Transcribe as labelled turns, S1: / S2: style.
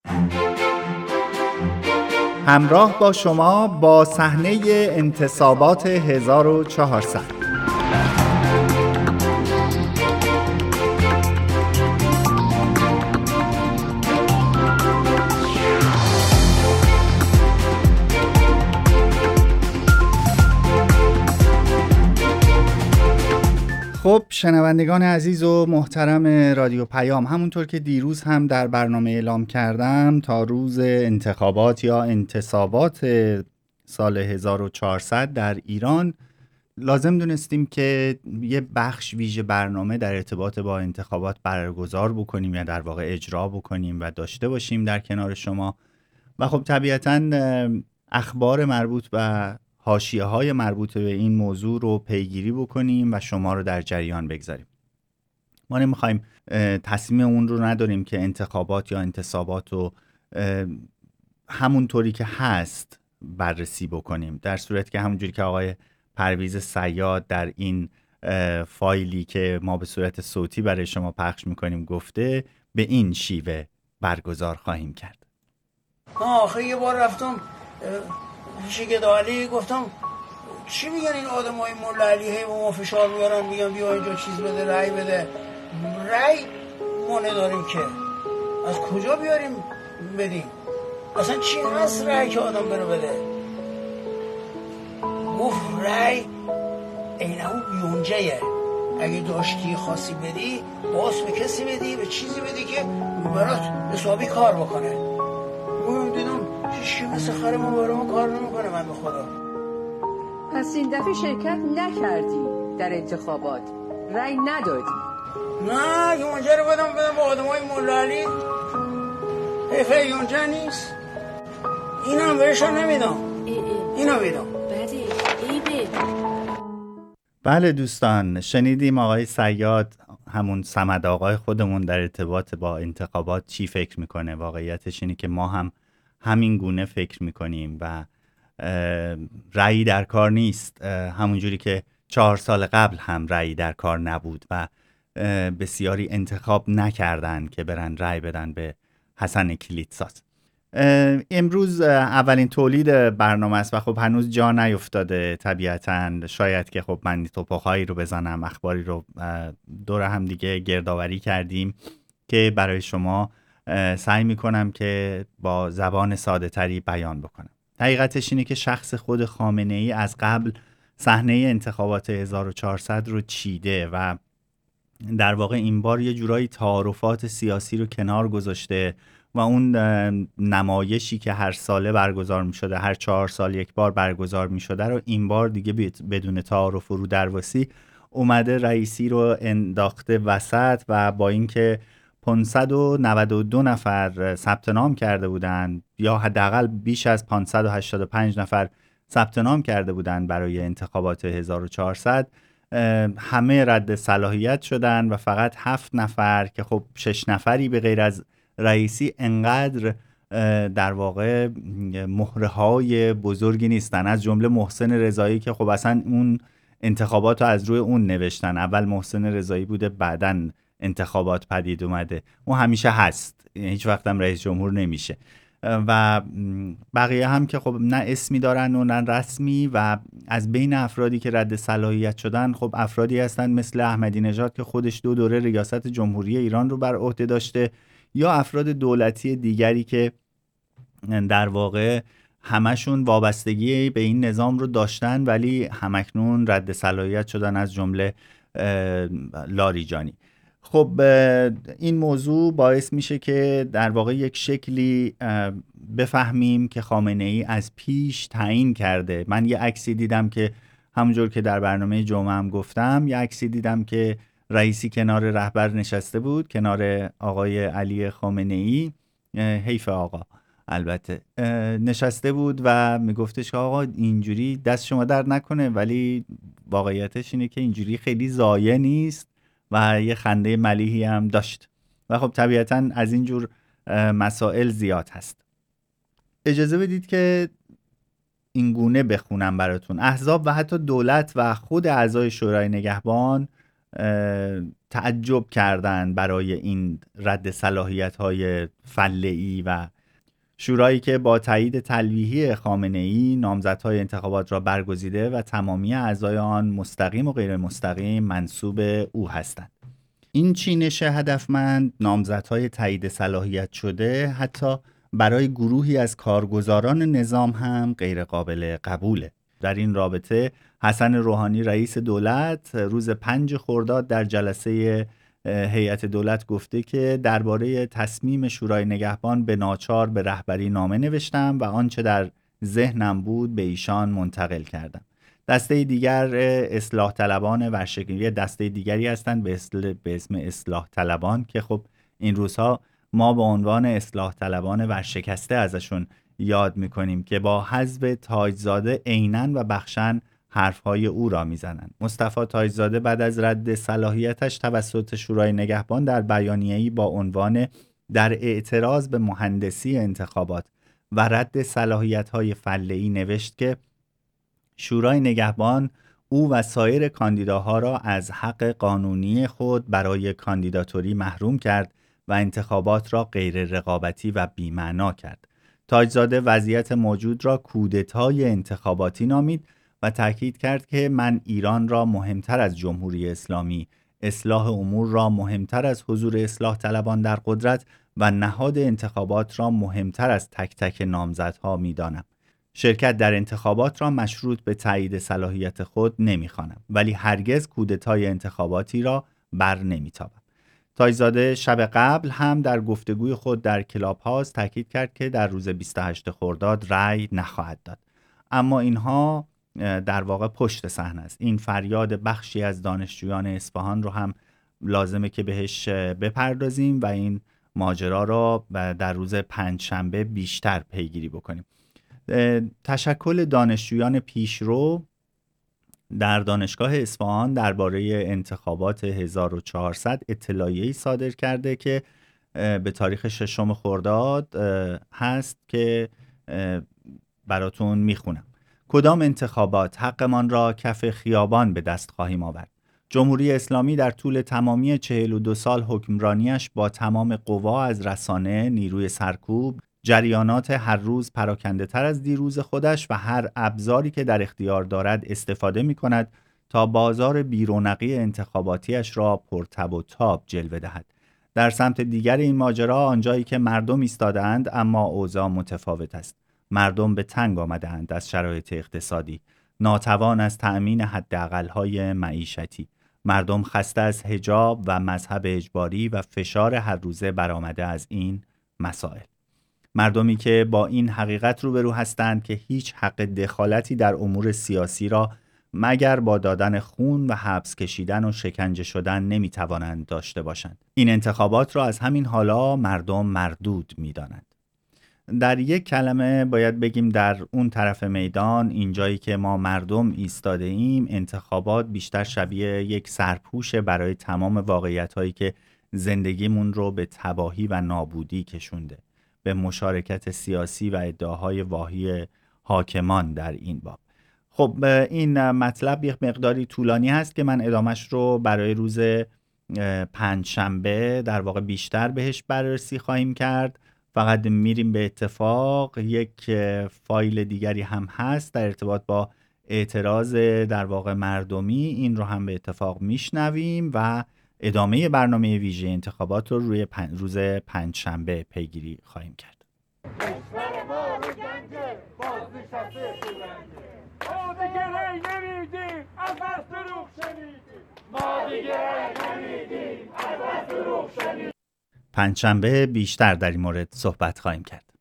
S1: همراه با شما با صحنه انتصابات 1400. خب شنوندگان عزیز و محترم رادیو پیام، همونطور که دیروز هم در برنامه اعلام کردم تا روز انتخابات یا انتصابات سال 1400 در ایران لازم دونستیم که یه بخش ویژه برنامه در ارتباط با انتخابات برگزار بکنیم یا در واقع اجرا بکنیم و داشته باشیم در کنار شما. و خب طبیعتاً اخبار مربوط و حاشیه‌های مربوط به این موضوع رو پیگیری بکنیم و شما رو در جریان بگذاریم. ما نمیخوایم تصمیم اون رو نداریم که انتخابات یا انتصابات رو همونطوری که هست بررسی بکنیم، در صورتی که همونجوری که آقای پرویز صیاد در این فایلی که ما به صورت صوتی برای شما پخش میکنیم گفته، به این شیوه برگزار خواهیم کرد.
S2: آخه یه بار رفتم پیش گدالی، گفتم چی میگن این آدمای مولا علی هی به ما فشار میارن، میگن بیا اینجا چیز بده، رأی بده. رأی ما نداریم که، از کجا بیاریم بدیم؟ اصلا چی هست رأی که آدم بره بده؟ گفت رأی اینه یونجهه، اگه داشتی خاصی بدی باز به کسی بدی، به چیزی بدی که برات حسابی کار بکنه. من دیدم هیچی مثل خرمون برامون کار نمیکنه. من به خدا
S3: پس این دفعه شرکت نکردی در انتخابات، رأی ندادی؟
S2: نه، یونجه رو بدم به آدمای مولا علی، حیفه یونجه نیست. اینم بهشون نمیدم، اینو میدم.
S1: بله دوستان، شنیدیم آقای صیاد، همون صمد آقای خودمون، در ارتباط با انتخابات چی فکر میکنه. واقعیتش اینه که ما هم همین گونه فکر میکنیم و رأی در کار نیست، همونجوری که 4 سال قبل هم رأی در کار نبود و بسیاری انتخاب نکردن که برن رأی بدن به حسن کلیدساز. امروز اولین تولید برنامه است و خب هنوز جا نیفتاده طبیعتاً. شاید که خب من توپخایی رو بزنم، اخباری رو دور هم دیگه گردآوری کردیم که برای شما سعی میکنم که با زبان ساده تری بیان بکنم. حقیقتش اینه که شخص خود خامنه ای از قبل صحنه انتخابات 1400 رو چیده و در واقع این بار یه جورایی تعارفات سیاسی رو کنار گذاشته و اون نمایشی که هر ساله برگزار می شده، هر 4 سال یک بار برگزار می شده رو این بار دیگه بدون تعارف و رو درواسی اومده رئیسی رو انداخته وسط و با اینکه 592 نفر ثبت نام کرده بودند یا حداقل بیش از 585 نفر ثبت نام کرده بودند برای انتخابات 1400، همه رد صلاحیت شدن و فقط 7 نفر که خب 6 نفری به غیر از رئیسی انقدر در واقع مهره‌های بزرگی نیستن، از جمله محسن رضایی که خب اصلا اون انتخابات رو از روی اون نوشتن. اول محسن رضایی بوده، بعدن انتخابات پدید اومده. اون همیشه هست، هیچ وقت هم رئیس جمهور نمیشه. و بقیه هم که خب نه اسمی دارن و نه رسمی. و از بین افرادی که رد صلاحیت شدن خب افرادی هستن مثل احمدی نژاد که خودش 2 دوره ریاست جمهوری ایران رو بر عهده داشته، یا افراد دولتی دیگری که در واقع همشون وابستگی به این نظام رو داشتن ولی همکنون رد صلاحیت شدن، از جمله لاریجانی. خب این موضوع باعث میشه که در واقع یک شکلی بفهمیم که خامنه ای از پیش تعیین کرده. من یه عکسی دیدم که همونجور که در برنامه جمعه هم گفتم، یه عکسی دیدم که رئیسی کنار رهبر نشسته بود، کنار آقای علی خامنه ای، حیف آقا البته، نشسته بود و میگفتش که آقا اینجوری دست شما در نکنه، ولی واقعیتش اینه که اینجوری خیلی ضایع نیست و یه خنده ملیحی هم داشت. و خب طبیعتاً از اینجور مسائل زیاد هست. اجازه بدید که این گونه بخونم براتون. احزاب و حتی دولت و خود اعضای شورای نگهبان تعجب کردند برای این رد صلاحیت‌های فله‌ای و شورایی که با تایید تلویحی خامنه‌ای نامزدهای انتخابات را برگزیده و تمامی اعضای آن مستقیم و غیر مستقیم منسوب او هستند. این چینش هدفمند نامزدهای تایید صلاحیت شده حتی برای گروهی از کارگزاران نظام هم غیر قابل قبوله. در این رابطه حسن روحانی رئیس دولت روز 5 خرداد در جلسه هیئت دولت گفته که درباره تصمیم شورای نگهبان به ناچار به رهبری نامه نوشتم و آنچه در ذهنم بود به ایشان منتقل کردم. دسته دیگر اصلاح طلبان ورشکسته، دسته دیگری هستند به اسم اصلاح طلبان که خب این روزها ما به عنوان اصلاح طلبان ورشکسته ازشون یاد میکنیم که با حذف تاجزاده عیناً و بخشن حرفهای او را میزنند. مصطفی تاجزاده بعد از رد صلاحیتش توسط شورای نگهبان در بیانیه‌ای با عنوان در اعتراض به مهندسی انتخابات و رد صلاحیت‌های فله‌ای نوشت که شورای نگهبان او و سایر کاندیداها را از حق قانونی خود برای کاندیداتوری محروم کرد و انتخابات را غیر رقابتی و بی‌معنا کرد. تاجزاده وضعیت موجود را کودتای انتخاباتی نامید و تاکید کرد که من ایران را مهمتر از جمهوری اسلامی، اصلاح امور را مهمتر از حضور اصلاح طلبان در قدرت و نهاد انتخابات را مهمتر از تک تک نامزدها می‌دانم. شرکت در انتخابات را مشروط به تایید صلاحیت خود نمی‌خوانم، ولی هرگز کودتای انتخاباتی را بر نمی‌تابم. تاجزاده شب قبل هم در گفتگوی خود در کلاب هاوس تاکید کرد که در روز 28 خرداد رأی نخواهد داد. اما اینها در واقع پشت صحنه است. این فریاد بخشی از دانشجویان اصفهان رو هم لازمه که بهش بپردازیم و این ماجرا را در روز پنجشنبه بیشتر پیگیری بکنیم. تشکل دانشجویان پیشرو در دانشگاه اصفهان درباره انتخابات 1400 اطلاعیه‌ای صادر کرده که به تاریخ 6 خرداد هست که براتون میخونم. کدام انتخابات حقمان را کف خیابان به دست خواهیم آورد؟ جمهوری اسلامی در طول تمامی 42 سال حکمرانیش با تمام قوا از رسانه، نیروی سرکوب، جریانات هر روز پراکنده تر از دیروز خودش و هر ابزاری که در اختیار دارد استفاده می کند تا بازار بیرونقی انتخاباتیش را پرتب و تاب جلوه دهد. در سمت دیگر این ماجرا آنجایی که مردم ایستاده‌اند اما اوضاع متفاوت است. مردم به تنگ آمده‌اند از شرایط اقتصادی، ناتوان از تأمین حداقل‌های معیشتی. مردم خسته از حجاب و مذهب اجباری و فشار هر روزه برآمده از این مسائل. مردمی که با این حقیقت روبرو هستند که هیچ حق دخالتی در امور سیاسی را مگر با دادن خون و حبس کشیدن و شکنجه شدن نمیتوانند داشته باشند. این انتخابات را از همین حالا مردم مردود میدانند. در یک کلمه باید بگیم در اون طرف میدان، اینجایی که ما مردم ایستاده ایم، انتخابات بیشتر شبیه یک سرپوش برای تمام واقعیت‌هایی که زندگیمون رو به تباهی و نابودی کشونده، به مشارکت سیاسی و ادعاهای واهی حاکمان در این باب. خب این مطلب یک مقداری طولانی هست که من ادامش رو برای روز پنجشنبه در واقع بیشتر بهش بررسی خواهیم کرد. فقط میریم به اتفاق یک فایل دیگری هم هست در ارتباط با اعتراض در واقع مردمی، این رو هم به اتفاق میشنویم و ادامه برنامه ویژه انتخابات رو روی روز پنجشنبه پیگیری خواهیم کرد. پنجشنبه بیشتر در این مورد صحبت خواهیم کرد.